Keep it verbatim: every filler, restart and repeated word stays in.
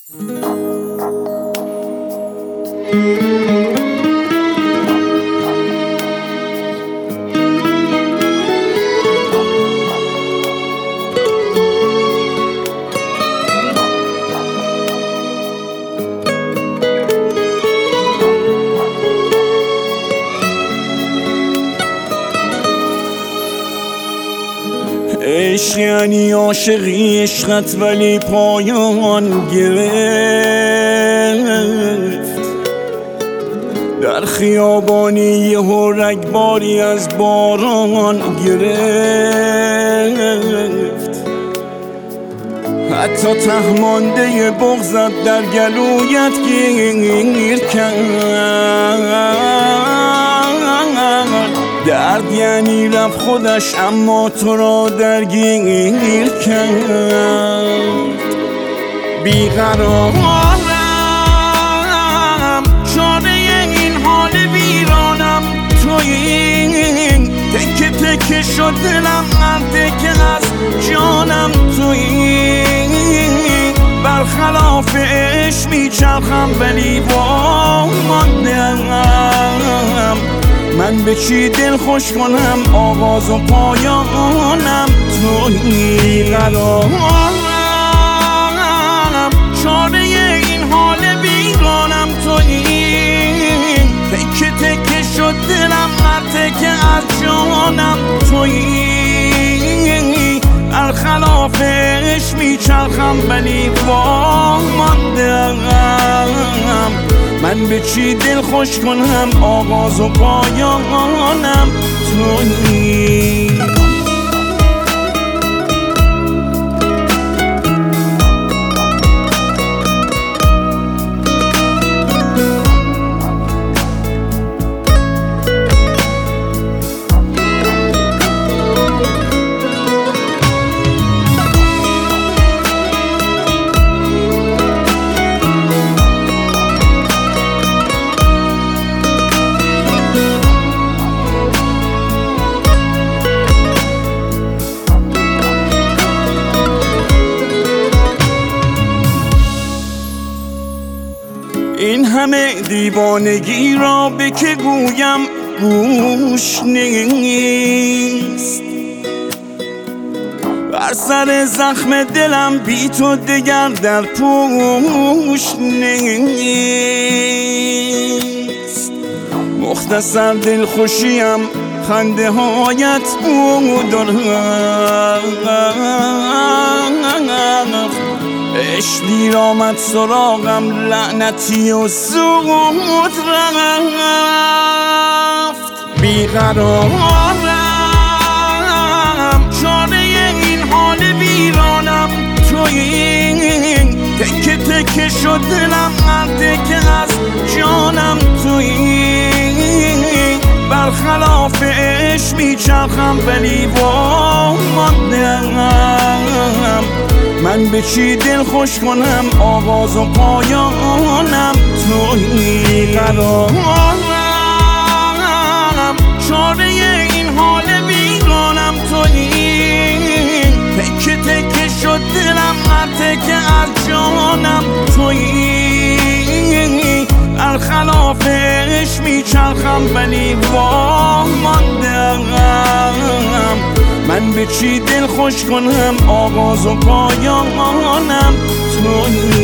عشق یعنی عاشقی، عشقت ولی پایان گرفت. در خیابانی یهو رگباری از باران گرفت. حتی ته مانده بغضت در گلویت گیر کرد. درد یعنی رفت خودش اما تو را درگیر کرد. بیقرارم، چاره این حال ویرانم تویی. تکه تکه شد دلم، هر تکه از جانم تویی. برخلاف عشق میچرخم ولی واماندم. من به چی دل خوش کنم، آغاز و پایانم تویی. قرارم، چاره این حال بیگانم تویی. تکه تکه شد دلم، هر تکه از جانم تویی. برخلاف عشق میچرخم ولی واماندم. من به چی دل خوش کنم، آغاز و پایانم تویی. این همه دیوانگی را به که گویم گوش نیست. بر سر زخم دلم بی تو دگر در پوش نیست. مختصر دل خوشیم خنده هایت بود. عشق دیر آمد سراغم، لعنتی و زود رفت. بیقرارم، چاره این حال ویرانم تویی. تکه تکه شد دلم، هر تکه از جانم تویی. برخلاف عشق میچرخم ولی واماندم. من به چی دل خوش کنم، آغاز و پایانم تویی. قرارم، چاره این حال بیگانم تویی. تکه تکه شد دلم، هر تکه از جانم تویی. برخلاف عشق میچرخم ولی واماندم. من به چی دل خوش کنم، آغاز و پایانم تویی.